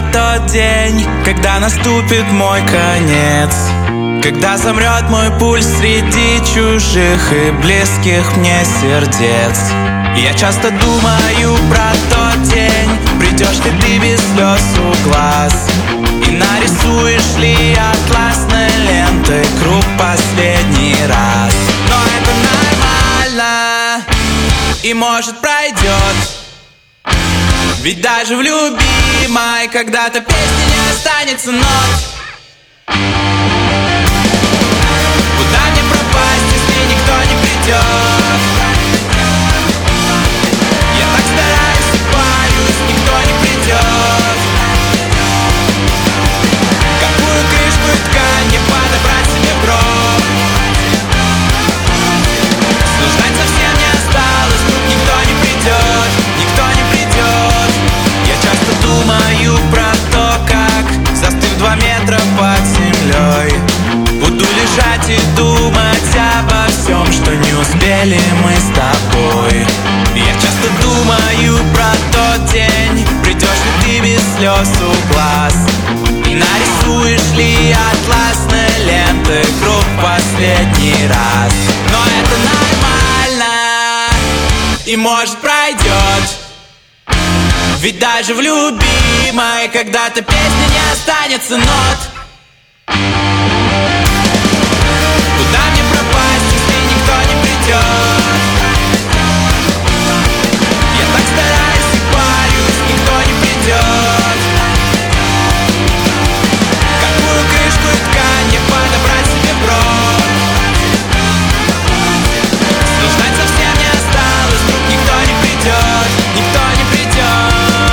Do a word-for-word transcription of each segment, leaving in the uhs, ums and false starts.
тот день, когда наступит мой конец, когда замрет мой пульс среди чужих и близких мне сердец. Я часто думаю про тот день, придешь ли ты без слез у глаз и нарисуешь ли атласной лентой круг последний раз. Но это нормально и может пройдет, ведь даже в любимой когда-то песне не останется нот. Куда мне пропасть, если никто не придет? Я так стараюсь и парюсь, никто не придет. Какую крышку и ткань мне подобрать себе гроб? Ждать совсем не осталось, вдруг никто не придет, никто не придет. Я часто думаю про то, как, застыв два метра под землей, буду лежать и думать обо всем, что не успели мы с тобой. Я часто думаю про тот день, придешь ли ты без слез у глаз и нарисуешь ли атласной лентой круг последний раз. Но это нормально и может пройдет, ведь даже в любимой когда-то песне не останется нот. Куда мне пропасть, если никто не придет? Я так стараюсь и парюсь, никто не придет. Какую крышку и ткань мне подобрать себе гроб? Ждать совсем не осталось, вдруг никто не придет, никто не придет.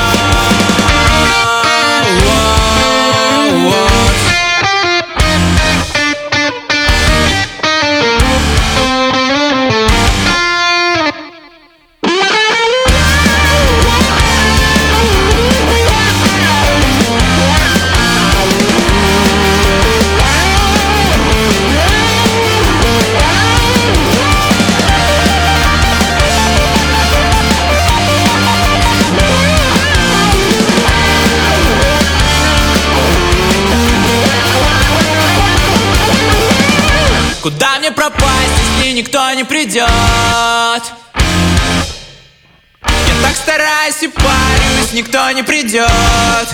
Куда мне пропасть, если никто не придет? Я так стараюсь и парюсь, никто не придет.